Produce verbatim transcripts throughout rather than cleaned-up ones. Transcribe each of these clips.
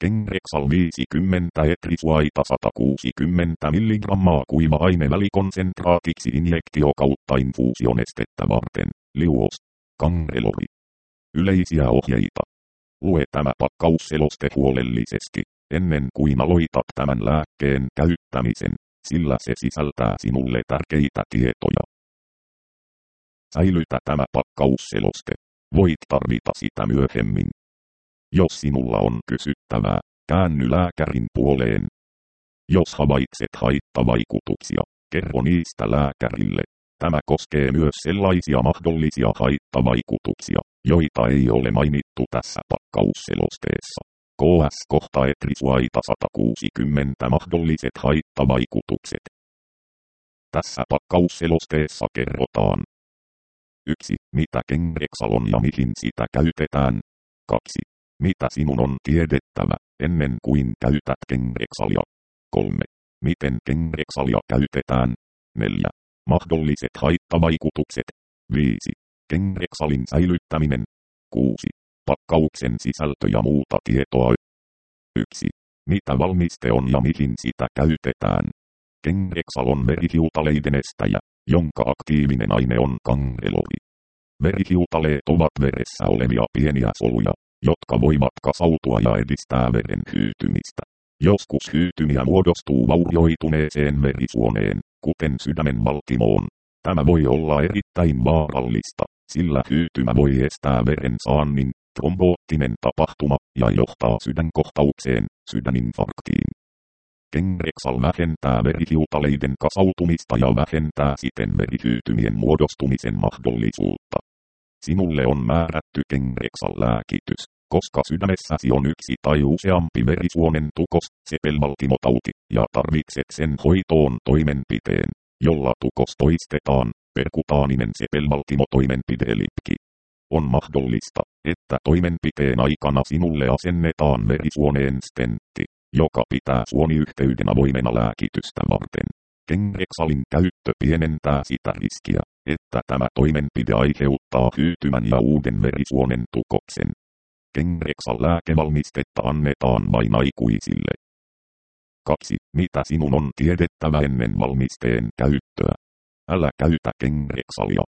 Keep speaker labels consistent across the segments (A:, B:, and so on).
A: Kengrexal viisikymmentä etrisuaita sata kuusikymmentä milligrammaa kuiva ainevälikonsentraatiksi injektio kautta infuusionestettä varten. Liuos. Kangrelori. Yleisiä ohjeita. Lue tämä pakkausseloste huolellisesti, ennen kuin aloitat tämän lääkkeen käyttämisen, sillä se sisältää sinulle tärkeitä tietoja. Säilytä tämä pakkausseloste. Voit tarvita sitä myöhemmin. Jos sinulla on kysyttävää, käänny lääkärin puoleen. Jos havaitset haittavaikutuksia, kerro niistä lääkärille. Tämä koskee myös sellaisia mahdollisia haittavaikutuksia, joita ei ole mainittu tässä pakkausselosteessa. K S kohta etrisuaita sata kuusikymmentä mahdolliset haittavaikutukset. Tässä pakkausselosteessa kerrotaan. yksi. Mitä Kengrexal on ja mihin sitä käytetään. kaksi. Mitä sinun on tiedettävä, ennen kuin käytät Kengrexalia. kolme. Miten Kengrexalia käytetään. neljä. Mahdolliset haittavaikutukset. viisi. Kengrexalin säilyttäminen. kuusi. Pakkauksen sisältö ja muuta tietoa. yksi. Mitä valmiste on ja mihin sitä käytetään. Kengrexal on verihiutaleiden estäjä, jonka aktiivinen aine on kangrelori. Verihiutaleet ovat veressä olevia pieniä soluja, jotka voivat kasautua ja edistää veren hyytymistä. Joskus hyytymiä muodostuu vaurioituneeseen verisuoneen, kuten sydämen valtimoon. Tämä voi olla erittäin vaarallista, sillä hyytymä voi estää veren saannin, tromboottinen tapahtuma, ja johtaa sydänkohtaukseen, sydäninfarktiin. Kengrexal vähentää verihiutaleiden kasautumista ja vähentää siten verihyytymien muodostumisen mahdollisuutta. Sinulle on määrätty Kengrexal-lääkitys, koska sydämessäsi on yksi tai useampi verisuonen tukos, sepelvaltimotauti, ja tarvitset sen hoitoon toimenpiteen, jolla tukos poistetaan, perkutaaninen sepelvaltimotoimenpide L I P K I. On mahdollista, että toimenpiteen aikana sinulle asennetaan verisuoneen stentti, joka pitää suoniyhteyden avoimena lääkitystä varten. Kengrexalin käyttö pienentää sitä riskiä, että tämä toimenpide aiheuttaa hyytymän ja uuden verisuonen tukoksen. Kengrexal-lääkevalmistetta annetaan vain aikuisille. kaksi. Mitä sinun on tiedettävä ennen valmisteen käyttöä? Älä käytä Kengrexalia.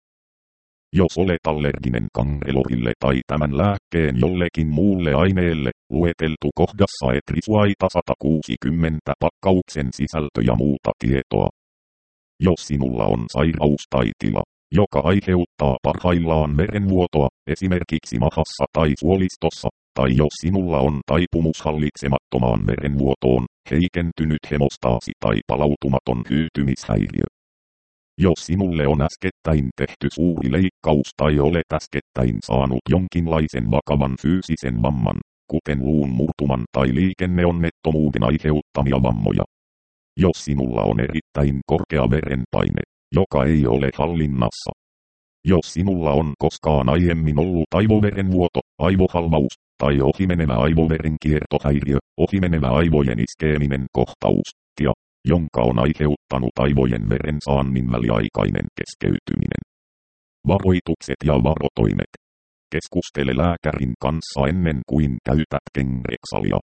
A: Jos olet allerginen kangrelorille tai tämän lääkkeen jollekin muulle aineelle, lueteltu kohdassa etrisuaita sata kuusikymmentä pakkauksen sisältö ja muuta tietoa. Jos sinulla on sairaus tai tila, joka aiheuttaa parhaillaan verenvuotoa, esimerkiksi mahassa tai suolistossa, tai jos sinulla on taipumus hallitsemattomaan verenvuotoon, heikentynyt hemostaasi tai palautumaton hyytymishäiriö. Jos sinulle on äskettäin tehty suuri leikkaus tai olet äskettäin saanut jonkinlaisen vakavan fyysisen vamman, kuten luun murtuman tai liikenneonnettomuuden aiheuttamia vammoja. Jos sinulla on erittäin korkea verenpaine, joka ei ole hallinnassa. Jos sinulla on koskaan aiemmin ollut aivoverenvuoto, aivohalvaus tai ohimenevä aivoverenkiertohäiriö, ohimenevä aivojen iskeeminen kohtaus, tia, jonka on aiheuttanut aivojen verensaannin väliaikainen keskeytyminen. Varoitukset ja varotoimet. Keskustele lääkärin kanssa ennen kuin käytät Kengrexalia.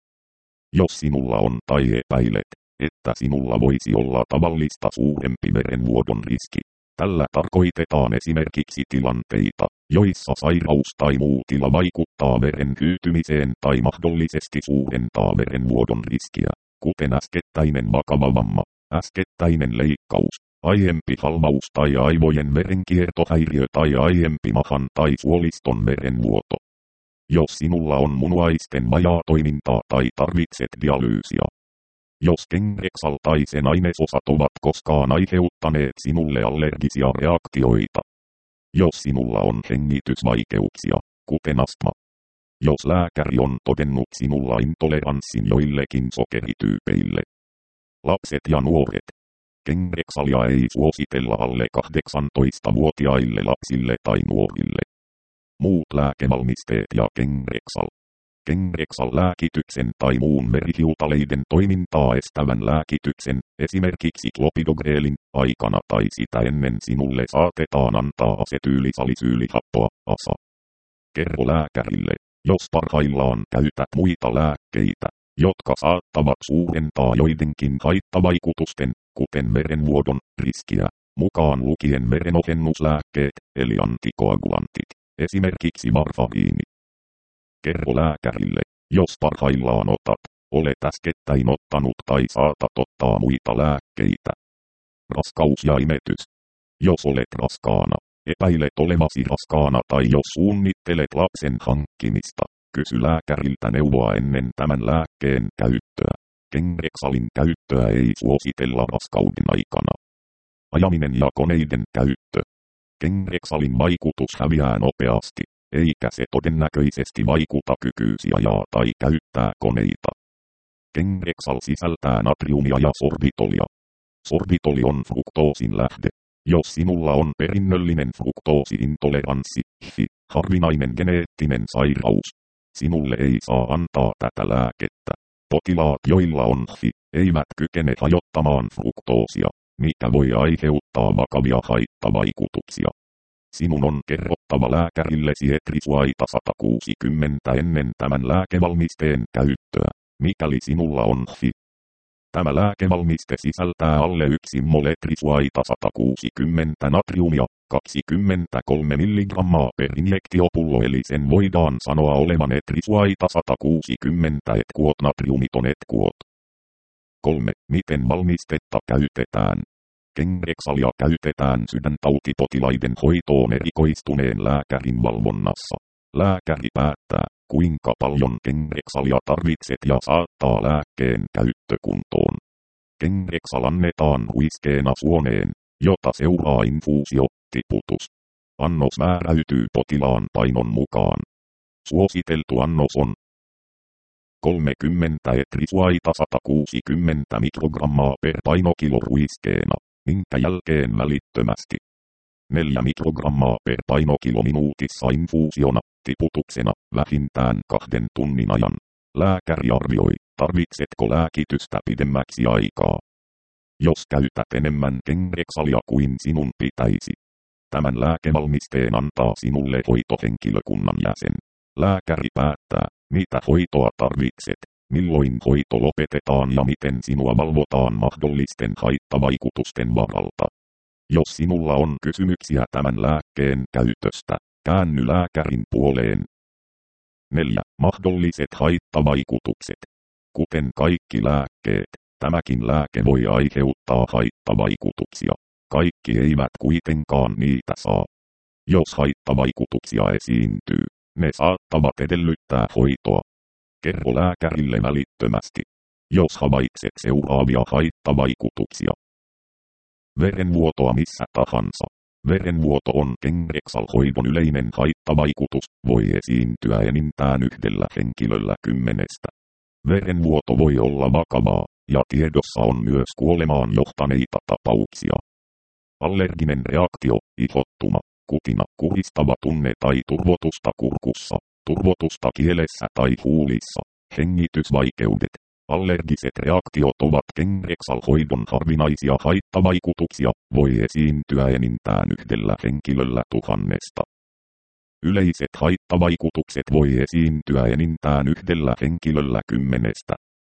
A: Jos sinulla on tai epäilet, että sinulla voisi olla tavallista suurempi verenvuodon riski. Tällä tarkoitetaan esimerkiksi tilanteita, joissa sairaus tai muu tila vaikuttaa veren hyytymiseen tai mahdollisesti suurentaa verenvuodon riskiä, kuten äskettäinen vakava vamma, äskettäinen leikkaus, aiempi halvaus tai aivojen verenkiertohäiriö tai aiempi mahan tai suoliston verenvuoto. Jos sinulla on munuaisten vajaatoimintaa tai tarvitset dialyysia. Jos Kengrexal tai sen ainesosat ovat koskaan aiheuttaneet sinulle allergisia reaktioita. Jos sinulla on hengitysvaikeuksia, kuten astma. Jos lääkäri on todennut sinulla intoleranssin joillekin sokerityypeille. Lapset ja nuoret. Kengrexalia ei suositella alle kahdeksantoistavuotiaille lapsille tai nuorille. Muut lääkevalmisteet ja Kengrexal. Kengrexal-lääkityksen tai muun verihiutaleiden toimintaa estävän lääkityksen, esimerkiksi klopidogrelin, aikana tai sitä ennen sinulle saatetaan antaa asetyylisalisyylihappoa, A S A. Kerro lääkärille, Jos parhaillaan käytät muita lääkkeitä, jotka saattavat suurentaa joidenkin haittavaikutusten, kuten verenvuodon, riskiä, mukaan lukien verenohennuslääkkeet, eli antikoagulantit, esimerkiksi varfariini. Kerro lääkärille, jos parhaillaan otat, olet äskettäin ottanut tai saatat ottaa muita lääkkeitä. Raskaus ja imetys. Jos olet raskaana, epäilet olevasi raskaana tai jos suunnittelet lapsen hankkimista, kysy lääkäriltä neuvoa ennen tämän lääkkeen käyttöä. Kengrexalin käyttöä ei suositella raskauden aikana. Ajaminen ja koneiden käyttö. Kengrexalin vaikutus häviää nopeasti, eikä se todennäköisesti vaikuta kykyysi ajaa tai käyttää koneita. Kengrexal sisältää natriumia ja sorbitolia. Sorbitoli on fruktoosin lähde. Jos sinulla on perinnöllinen fruktoosiintoleranssi, H I, harvinainen geneettinen sairaus, sinulle ei saa antaa tätä lääkettä. Potilaat, joilla on H I, eivät kykene hajottamaan fruktoosia, mikä voi aiheuttaa vakavia haittavaikutuksia. Sinun on kerrottava lääkärillesi etrisuaita sata kuusikymmentä ennen tämän lääkevalmisteen käyttöä, mikäli sinulla on H I. Tämä lääkevalmiste sisältää alle yksi mol etrisuaita sata kuusikymmentä natriumia, kaksikymmentäkolme milligrammaa per injektiopullo, eli sen voidaan sanoa olevan etrisuaita sata kuusikymmentä etkuot natriumiton etkuot. kolme. Miten valmistetta käytetään? Kengrexalia käytetään sydäntautipotilaiden hoitoon erikoistuneen lääkärin valvonnassa. Lääkäri päättää, kuinka paljon Kengrexalia tarvitset ja saattaa lääkkeen käyttökuntoon. Kengrexal annetaan ruiskeena suoneen, jota seuraa infuusio, tiputus. Annos määräytyy potilaan painon mukaan. Suositeltu annos on kolmekymmentä etrisuaita sata kuusikymmentä mikrogrammaa per painokilo ruiskeena, minkä jälkeen välittömästi neljä mikrogrammaa per painokilo minuutissa infuusiona, tiputuksena, vähintään kahden tunnin ajan. Lääkäri arvioi, tarvitsetko lääkitystä pidemmäksi aikaa. Jos käytät enemmän Kengrexalia kuin sinun pitäisi, tämän lääkevalmisteen antaa sinulle hoitohenkilökunnan jäsen. Lääkäri päättää, mitä hoitoa tarvitset, milloin hoito lopetetaan ja miten sinua valvotaan mahdollisten haittavaikutusten varalta. Jos sinulla on kysymyksiä tämän lääkkeen käytöstä, käänny lääkärin puoleen. neljä. Mahdolliset haittavaikutukset. Kuten kaikki lääkkeet, tämäkin lääke voi aiheuttaa haittavaikutuksia. Kaikki eivät kuitenkaan niitä saa. Jos haittavaikutuksia esiintyy, ne saattavat edellyttää hoitoa. Kerro lääkärille välittömästi, jos havaitset seuraavia haittavaikutuksia. Verenvuotoa missä tahansa. Verenvuoto on Kengrexal-hoidon yleinen haittavaikutus, voi esiintyä enintään yhdellä henkilöllä kymmenestä. Verenvuoto voi olla vakavaa, ja tiedossa on myös kuolemaan johtaneita tapauksia. Allerginen reaktio, ihottuma, kutina, kuristava tunne tai turvotusta kurkussa, turvotusta kielessä tai huulissa, hengitysvaikeudet. Allergiset reaktiot ovat Kengrexal-hoidon harvinaisia haittavaikutuksia, voi esiintyä enintään yhdellä henkilöllä tuhannesta. Yleiset haittavaikutukset voi esiintyä enintään yhdellä henkilöllä kymmenestä.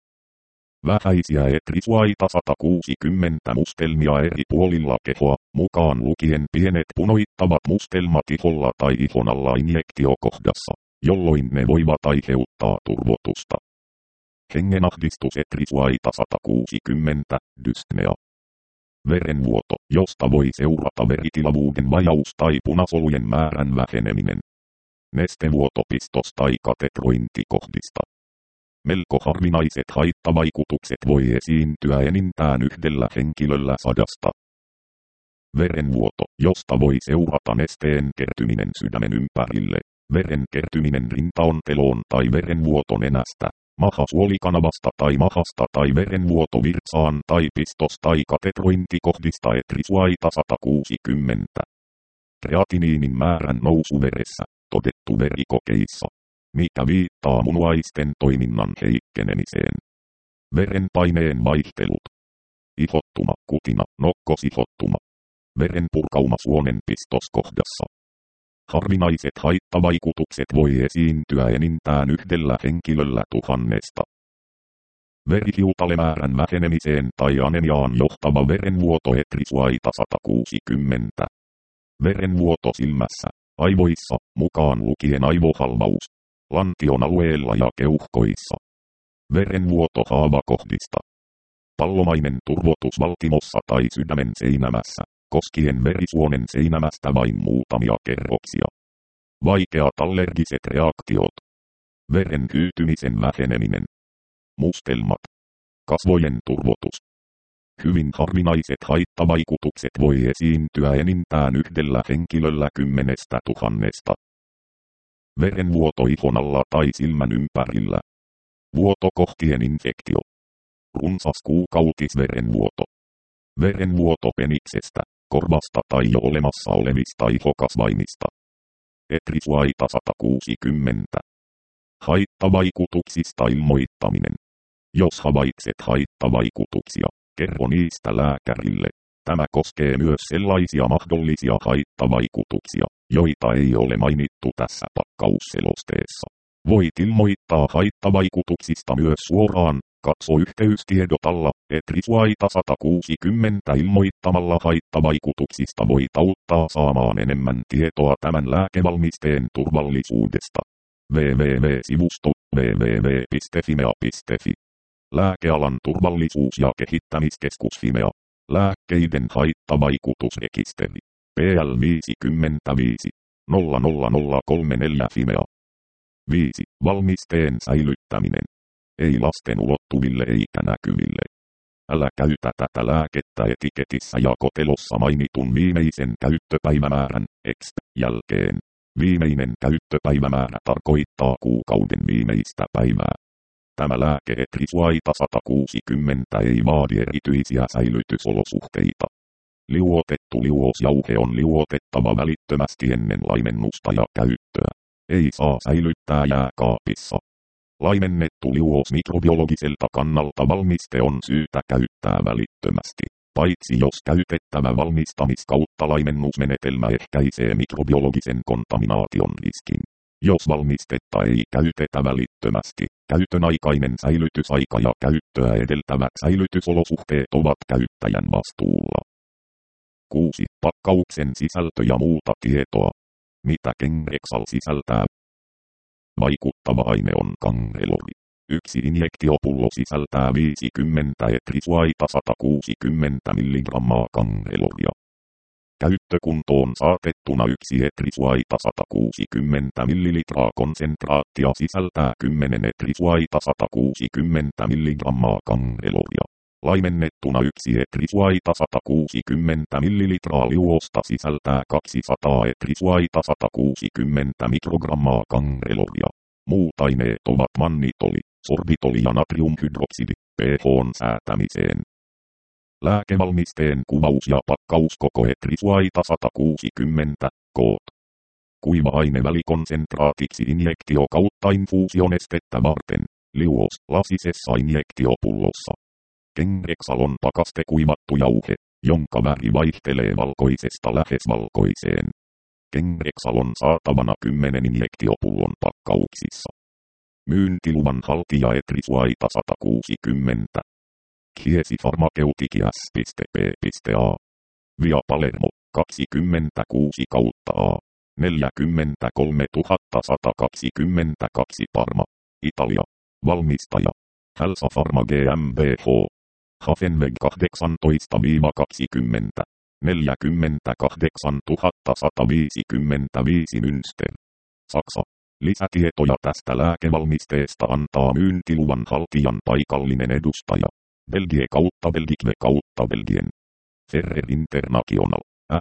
A: Vähäisiä etrisuaita sata kuusikymmentä mustelmia eri puolilla kehoa, mukaan lukien pienet punoittavat mustelmat iholla tai ihon alla injektiokohdassa, jolloin ne voivat aiheuttaa turvotusta. Hengenahdistus etrisuaita sata kuusikymmentä, dyspnea. Verenvuoto, josta voi seurata veritilavuuden vajaus tai punasolujen määrän väheneminen. Nestevuoto pistos- tai katetrointikohdista. Melko harvinaiset haittavaikutukset voi esiintyä enintään yhdellä henkilöllä sadasta. Verenvuoto, josta voi seurata nesteen kertyminen sydämen ympärille, veren kertyminen rintaonteloon tai verenvuoto nenästä, mahasuolikanavasta tai mahasta tai verenvuoto virtsaan tai pistos- tai katetrointikohdista etrisuaita sata kuusikymmentä. Kreatiniinin määrän nousu veressä, todettu verikokeissa, mikä viittaa munuaisten toiminnan heikkenemiseen. Verenpaineen vaihtelut. Ihottuma, kutina, nokkosihottuma. Verenpurkauma suonen pistoskohdassa. harvinaiset haittavaikutukset voi esiintyä enintään yhdellä henkilöllä tuhannesta. Verihiutalemäärän vähenemiseen tai anemiaan johtava verenvuoto etrisuaita sata kuusikymmentä. Verenvuoto silmässä, aivoissa, mukaan lukien aivohalvaus, lantion alueella ja keuhkoissa. Verenvuoto haavakohdista. Pallomainen turvotus valtimossa tai sydämen seinämässä, koskien verisuonen seinämästä vain muutamia kerroksia. Vaikeat allergiset reaktiot. Veren hyytymisen väheneminen. Mustelmat. Kasvojen turvotus. Hyvin harvinaiset haittavaikutukset voi esiintyä enintään yhdellä henkilöllä kymmenestä tuhannesta. Verenvuoto ihon alla tai silmän ympärillä. Vuotokohtien infektio. Runsas kuukautisverenvuoto. Verenvuoto peniksestä, korvasta tai jo olemassa olevista ihokasvaimista. Etrisuaita sata kuusikymmentä. Haittavaikutuksista ilmoittaminen. Jos havaitset haittavaikutuksia, kerro niistä lääkärille. Tämä koskee myös sellaisia mahdollisia haittavaikutuksia, joita ei ole mainittu tässä pakkausselosteessa. Voit ilmoittaa haittavaikutuksista myös suoraan. Katso yhteystiedot alla, etrisuaita sata kuusikymmentä ilmoittamalla haittavaikutuksista voit auttaa saamaan enemmän tietoa tämän lääkevalmisteen turvallisuudesta. www-sivusto www piste fimea piste fi. Lääkealan turvallisuus- ja kehittämiskeskus Fimea. Lääkkeiden haittavaikutusrekisteri. P L viisikymmentäviisi nolla nolla nolla kolmekymmentäneljä Fimea. viisi. Valmisteen säilyttäminen. Ei lasten ulottuville eikä näkyville. Älä käytä tätä lääkettä etiketissä ja kotelossa mainitun viimeisen käyttöpäivämäärän, X, jälkeen. Viimeinen käyttöpäivämäärä tarkoittaa kuukauden viimeistä päivää. Tämä lääke etrisuaita sata kuusikymmentä ei vaadi erityisiä säilytysolosuhteita. Liuotettu liuosjauhe on liuotettava välittömästi ennen laimennusta ja käyttöä. Ei saa säilyttää jääkaapissa. Laimennettu liuos mikrobiologiselta kannalta valmiste on syytä käyttää välittömästi, paitsi jos käytettävä valmistamis- kautta laimennusmenetelmä ehkäisee mikrobiologisen kontaminaation riskin. Jos valmistetta ei käytetä välittömästi, käytön aikainen säilytysaika ja käyttöä edeltävät säilytysolosuhteet ovat käyttäjän vastuulla. kuusi. Pakkauksen sisältö ja muuta tietoa. Mitä Kengrexal sisältää? Vaikuttava aine on kangrelori. Yksi injektiopullo sisältää viisikymmentä etrisuaita sata kuusikymmentä milligrammaa kangreloria. Käyttökuntoon saatettuna yksi etrisuaita sata kuusikymmentä millilitraa konsentraattia sisältää kymmenen etrisuaita sata kuusikymmentä milligrammaa kangreloria. Laimennettuna yksi etrisuaita sata kuusikymmentä millilitraa liuosta sisältää kaksisataa etrisuaita sata kuusikymmentä mikrogrammaa kangreloria. Muut aineet ovat mannitoli, sorbitoli ja natriumhydroksidi, pH:n säätämiseen. Lääkevalmisteen kuvaus ja pakkaus koko etrisuaita sata kuusikymmentä, koot. Kuiva-aine välikonsentraatiksi injektio kautta infuusionestettä varten, liuos, lasisessa injektiopullossa. Kengrexal on pakaste kuivattu jauhe, jonka väri vaihtelee valkoisesta lähes valkoiseen. Kengrexal on saatavana kymmenen injektiopullon pakkauksissa. Myyntiluvan haltija etrisuaita sata kuusikymmentä. Chiesi Pharmaceuticals piste p piste a. Via Palermo, kaksikymmentäkuusi kautta A. neljäkymmentäkolme tuhatta sata kaksikymmentäkaksi Parma, Italia. Valmistaja. Helsa Pharma GmbH. Hafenweg kahdeksantoista kaksikymmentä. neljäkymmentäkahdeksan tuhatta sata viisikymmentäviisi Münster. Saksa. Lisätietoja tästä lääkevalmisteesta antaa myyntiluvan haltijan paikallinen edustaja. Belgie kautta Belgique kautta Belgien. Ferrer International.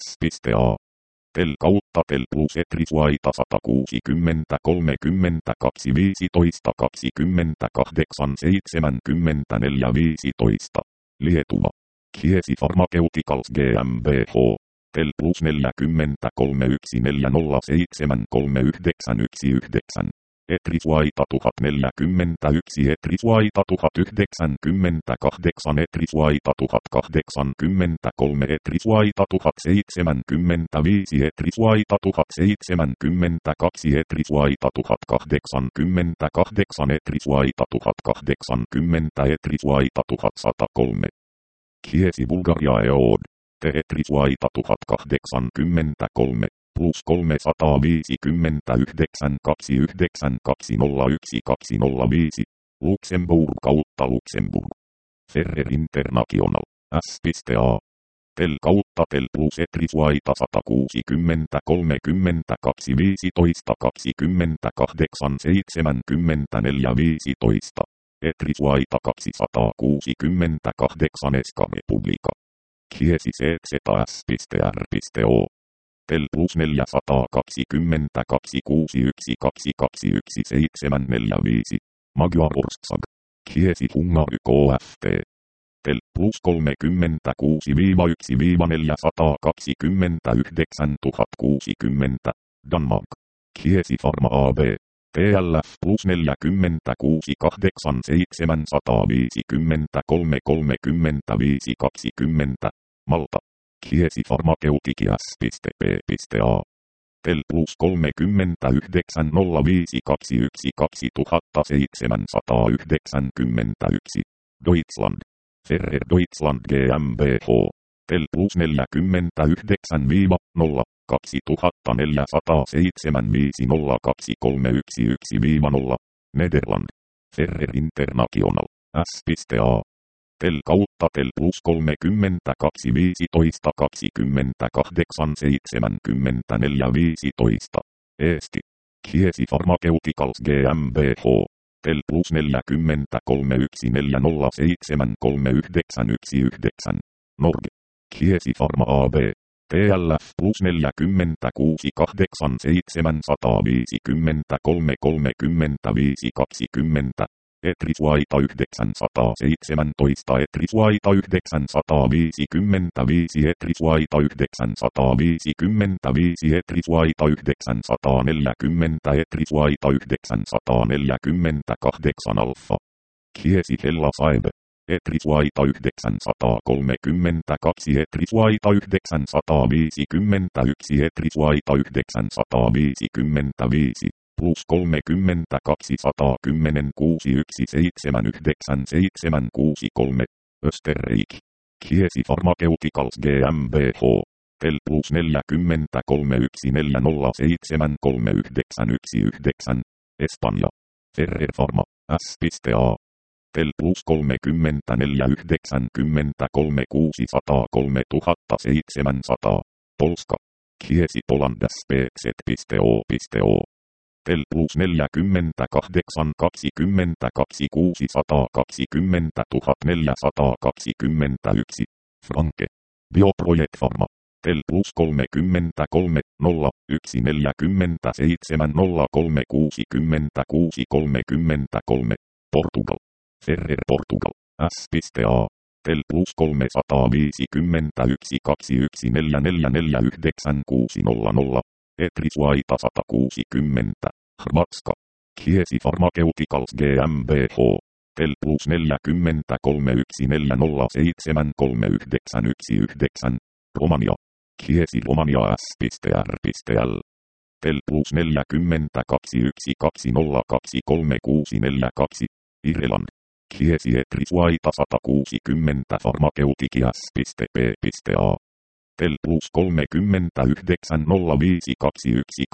A: S.A. Tel kautta Tel plus etrisuaita sata kuusikymmentä kolmekymmentäkaksi viisitoista kaksikymmentäkahdeksan seitsemänkymmentäneljä viisitoista. Lietuva. Chiesi Pharmaceuticals GmbH. Tel plus neljäkymmentäkolme yksi neljä nolla seitsemän kolme yhdeksän yksi yhdeksän. Etrisvaita tuhat neljäkymmentäyksi, Etrisvaita tuhat yhdeksänkymmentäkahdeksan, Etrisvaita tuhat kahdeksankymmentäkolme, Etrisvaita tuhat seitsemänkymmentäviisi, Etrisvaita tuhat seitsemänkymmentäkaksi, Etrisvaita tuhat kahdeksankymmentäkahdeksan, Etrisvaita tuhat kahdeksankymmentä, Etrisvaita tuhat sata kolme. Kiesi Bulgaria eod. Te Etrisvaita tuhat kahdeksankymmentäkolme. Plus kolmesataaviisikymmentäyhdeksän kaksikymmentäyhdeksän kaksisataayksi kaksisataaviisi. Luxemburg kautta Luxemburg. Ferrer International. S.A. Tel kautta tel plus Etrisvaita sata kuusikymmentä kolmekymmentäkaksi viisitoista kaksikymmentäkahdeksan seitsemänkymmentäneljä viisitoista. Etrisvaita kaksisataakuusikymmentäkahdeksan Eska Republika. Kiesi C-Z-S.R.O. Tel plus neljäsataakaksikymmentäkaksi kuusikymmentäyksi kaksikymmentäyksi seitsemänsataaneljäkymmentäviisi. Magyar Ország. Kiesi Hungary K F T. Tel plus kolmekymmentäkuusi yksi neljäsataakaksikymmentäyhdeksän tuhat kuusikymmentä. Danmark. Kiesi Pharma A B. T L F plus neljäkymmentäkuusi kahdeksan seitsemänsataaviisikymmentäkolme kolmekymmentäviisi kaksikymmentä. Malta. Kiesi Pharmaceuticals.p.A. Tel plus kolmekymmentäyhdeksän nolla viisi kaksikymmentäyksi kaksituhattaseitsemänsataayhdeksänkymmentäyksi. Deutschland. Ferrer Deutschland GmbH. Tel plus neljäkymmentäyhdeksän nolla kaksituhattaneljäsataaseitsemänkymmentäviisi nolla kaksi kolme yksi yksi nolla. Nederland. Ferrer International. S.A. Tel kautta tel plus kolmekymmentäkaksi viisitoista kaksikymmentäkahdeksan seitsemänkymmentäneljä viisitoista. Eesti. Kiesi Pharmaceuticals GmbH. Tel plus neljäkymmentäkolme yksi neljä nolla seitsemän kolme yhdeksän yksi yhdeksän. Norge. Kiesi Pharma A B. T L F plus neljäkymmentäkuusi kahdeksan seitsemänsataaviisikymmentäkolme kolmekymmentäviisi kaksikymmentä. Etrisvaita yhdeksänsataaseitsemäntoista, Etrisvaita yhdeksänsataaviisikymmentäviisi, Etrisvaita yhdeksänsataaviisikymmentäviisi, Etrisvaita yhdeksänsataaneljäkymmentä, Etrisvaita yhdeksänsataaneljäkymmentäkahdeksan Alfa. Kiesi Hella Saebe. Etrisvaita yhdeksänsataakolmekymmentäkaksi, Etrisvaita yhdeksänsataaviisikymmentäyksi, Etrisvaita yhdeksänsataaviisikymmentäviisi. Plus kolmekymmentäkaksi sata kymmenen kuusi yksi seitsemän yhdeksän seitsemän kuusi kolme. Österreich. Kiesi Pharmaceuticals GmbH. Tel plus neljäkymmentäkolme yksi neljä nolla seitsemän kolme yhdeksän yksi yhdeksän. Espanja. Ferrer Pharma. S.A. Tel plus kolmekymmentäneljä yhdeksänkymmentäkolme kuusisataakolme tuhatta seitsemänsataa. Polska. Kiesi Polandas P Z.O.O. Tel plus neljäkymmentäkahdeksan kaksikymmentäkaksi kuusisataakakymmentä tuhatta neljäsataakaksikymmentäyksi. Franke. Bioproject Pharma. Tel plus kolmekymmentäkolme nolla yksi neljäkymmentäseitsemän nolla kolme kuusikymmentäkuusi kolmekymmentäkolme. Portugal. Ferrer Portugal. S.A. Tel plus kolmesataaviisikymmentäyksi kaksikymmentäyksi neljä neljä neljä yhdeksän kuusi nolla nolla. Etrisvaita sata kuusikymmentä. Hrvatska. Kiesi Pharmaceuticals GmbH. Tel plus neljäkymmentäkolme yksi neljä nolla seitsemän kolme yhdeksän yksi yhdeksän. Romania. Kiesi Romania S.R.L. Tel plus neljäkymmentäkaksi yksi kaksi nolla kaksi kolme kuusi neljä kaksi. Irland. Kiesi Etrisvaita sata kuusikymmentä Pharmaceutics.p.A. Tel plus kolmekymmentäyhdeksän nolla viisi kaksikymmentäyksi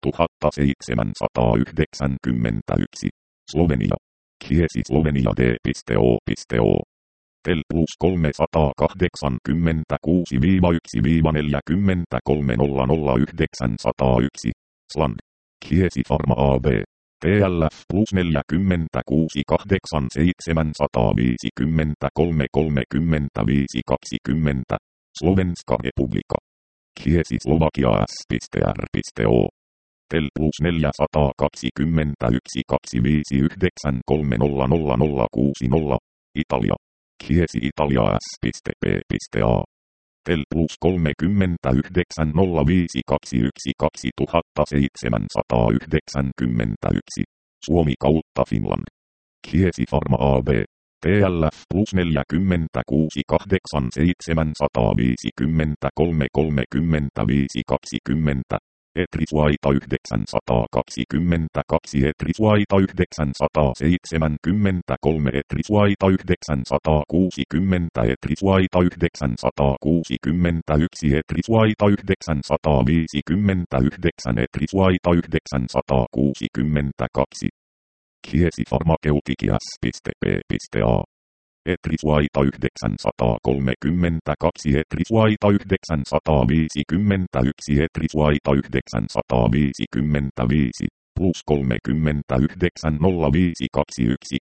A: kaksituhattaseitsemänsataayhdeksänkymmentäyksi. Slovenia. Kiesi Slovenia D.O.O. Tel plus kolmesataakahdeksankymmentäkuusi yksi neljäkymmentäkolme nolla nolla yhdeksänsataayksi. Sland. Kiesi Pharma A B. T L F plus neljäkymmentäkuusi kahdeksan seitsemänsataaviisikymmentäkolme kolmekymmentäviisi kaksikymmentä. Slovenska Republika. Kiesi Slovakia S.R.O. Tel plus neljäsataakaksikymmentäyksi kaksikymmentäviisi kolme nolla nolla nolla kuusi nolla. Italia. Kiesi Italia S.P.A. Tel plus kolmekymmentäyhdeksän nolla viisi kaksikymmentäyksi kaksituhattaseitsemänsataayhdeksänkymmentäyksi. Suomi kautta Finland. Kiesi Pharma A B. T L F plus neljäkymmentäkuusi kahdeksan seitsemänsataaviisikymmentäkolme kolmekymmentäviisi kaksikymmentä. Etrisvaita yhdeksänsataakaksikymmentäkaksi Etrisvaita yhdeksänsataaseitsemänkymmentäkolme Etrisvaita yhdeksänsataakuusikymmentä Etrisvaita yhdeksänsataakuusikymmentäyksi Etrisvaita yhdeksänsataaviisikymmentäyhdeksän Etrisvaita yhdeksänsataakuusikymmentäkaksi. Kiesi Farmakeutikias piste p piste a. Etrisvaita yhdeksänsataakolmekymmentäkaksi Etrisvaita yhdeksänsataaviisikymmentäyksi Etrisvaita yhdeksänsataaviisikymmentäviisi plus kolmekymmentäyhdeksän nolla viisi kaksikymmentäyksi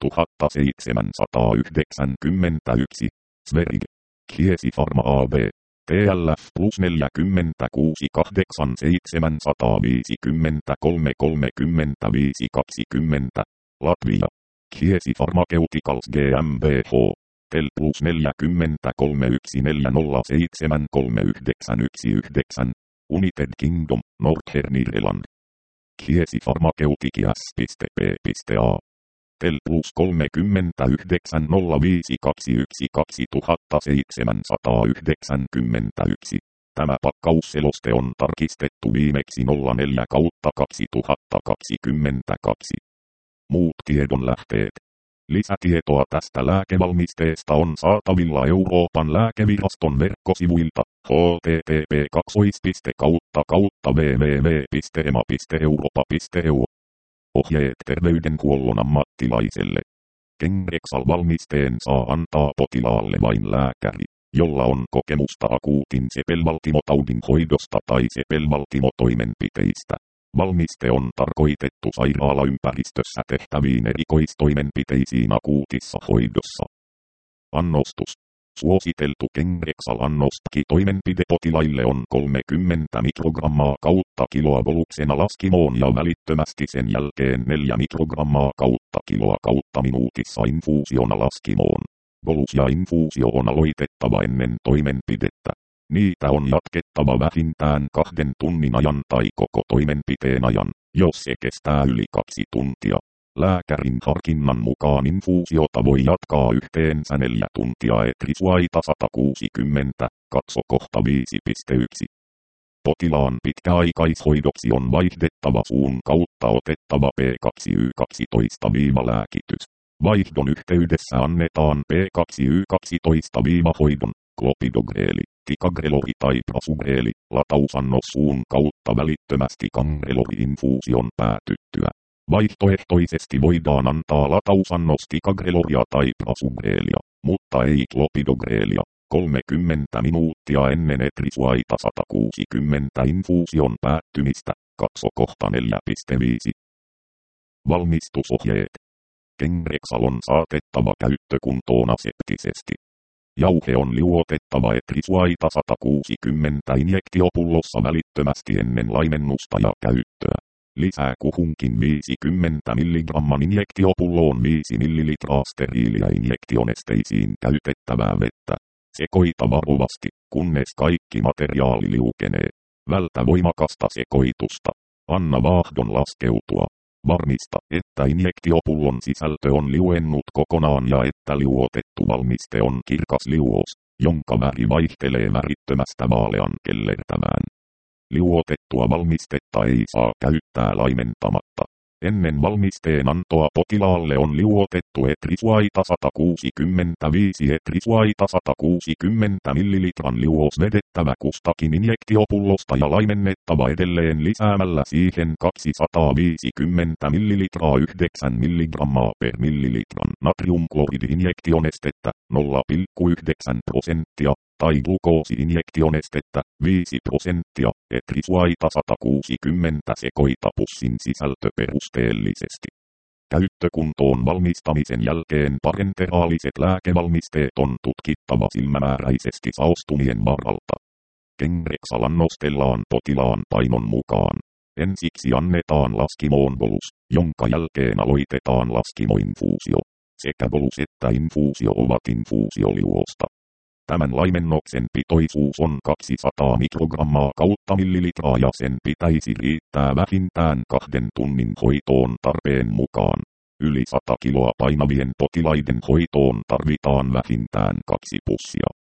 A: kaksituhattaseitsemänsataayhdeksänkymmentäyksi. Sverige. Kiesi Pharma A B. T L F plus neljäkymmentäkuusi kahdeksan seitsemänsataaviisikymmentäkolme kolmekymmentäviisi kaksikymmentä. Latvia. Kiesi Pharmaceuticals GmbH. Tel plus neljäkymmentäkolme yksi neljä nolla seitsemän kolme yhdeksän yksi yhdeksän. United Kingdom, Northern Ireland. Kiesi Farmakeutikias piste p piste a. Tel plus kolmekymmentäyhdeksän nolla viisi kaksikymmentäyksi kaksituhattaseitsemänsataayhdeksänkymmentäyksi. Tämä pakkausseloste on tarkistettu viimeksi nolla neljä kautta kaksituhattakaksikymmentäkaksi. Muut tiedonlähteet. Lisätietoa tästä lääkevalmisteesta on saatavilla Euroopan lääkeviraston verkkosivuilta h t t p kautta kautta w w w piste e m a piste europa piste e u. Ohjeet terveydenhuollon ammattilaiselle. Kengrexal-valmisteen saa antaa potilaalle vain lääkäri, jolla on kokemusta akuutin sepelvaltimotaudin hoidosta tai sepelvaltimotoimenpiteistä. Valmiste on tarkoitettu sairaalaympäristössä tehtäviin erikoistoimenpiteisiin akuutissa hoidossa. Annostus. Suositeltu Kengrexal-annostki toimenpide potilaille on kolmekymmentä mikrogrammaa kautta kiloa boluksena laskimoon ja välittömästi sen jälkeen neljä mikrogrammaa kautta kiloa kautta minuutissa infuusiona laskimoon. Bolus ja infuusio on aloitettava ennen toimenpidettä. Niitä on jatkettava vähintään kahden tunnin ajan tai koko toimenpiteen ajan, jos se kestää yli kaksi tuntia. Lääkärin harkinnan mukaan infuusiota voi jatkaa yhteensä neljä tuntia Etrisvaita sata kuusikymmentä, katso kohta viisi piste yksi. Potilaan pitkäaikaishoidoksi on vaihdettava suun kautta otettava P kaksi Y kaksitoista-lääkitys. Vaihdon yhteydessä annetaan P kaksi Y kaksitoista-hoidon, klopidogreeli, ticagrelor tai prasugreli, latausannos suun kautta välittömästi kangrelori-infuusion päätyttyä. Vaihtoehtoisesti voidaan antaa latausannos ticagreloria tai prasugrelia, mutta ei klopidogrelia, kolmekymmentä minuuttia ennen Etrisvaita sata kuusikymmentä infuusion päättymistä, katso kohta neljä piste viisi. Valmistusohjeet. Kengrexal on saatettava käyttökuntoon aseptisesti. Jauhe on liuotettava Etrisvaita sata kuusikymmentä injektiopullossa välittömästi ennen laimennusta ja käyttöä. Lisää kuhunkin viisikymmentä milligramman injektiopulloon viisi millilitraa steriiliä injektionesteisiin käytettävää vettä. Sekoita varovasti, kunnes kaikki materiaali liukenee. Vältä voimakasta sekoitusta. Anna vaahdon laskeutua. Varmista, että injektiopullon sisältö on liuennut kokonaan ja että liuotettu valmiste on kirkas liuos, jonka väri vaihtelee värittömästä vaalean kellertävään. Liuotettua valmistetta ei saa käyttää laimentamatta. Ennen valmisteen antoa potilaalle on liuotettu Etrisvaita sata kuusikymmentäviisi Etrisvaita sata kuusikymmentä millilitran liuos vedettävä kustakin injektiopullosta ja laimennettava edelleen lisäämällä siihen kaksisataaviisikymmentä millilitraa yhdeksän milligrammaa per millilitran natriumkloridi-injektionestettä nolla pilkku yhdeksän prosenttia tai glukoosi-injektionestettä viisi prosenttia. Etrisvaita sata kuusikymmentä sekoita pussin sisältö perusteellisesti. Käyttökuntoon valmistamisen jälkeen parenteraaliset lääkevalmisteet on tutkittava silmämääräisesti saostumien varalta. Kengrexal annostellaan potilaan painon mukaan. Ensiksi annetaan laskimoon bolus, jonka jälkeen aloitetaan laskimoinfuusio. Sekä bolus että infuusio ovat infuusioliuosta. Tämän laimennoksen pitoisuus on kaksisataa mikrogrammaa kautta millilitraa ja sen pitäisi riittää vähintään kahden tunnin hoitoon tarpeen mukaan. Yli sata kiloa painavien potilaiden hoitoon tarvitaan vähintään kaksi pussia.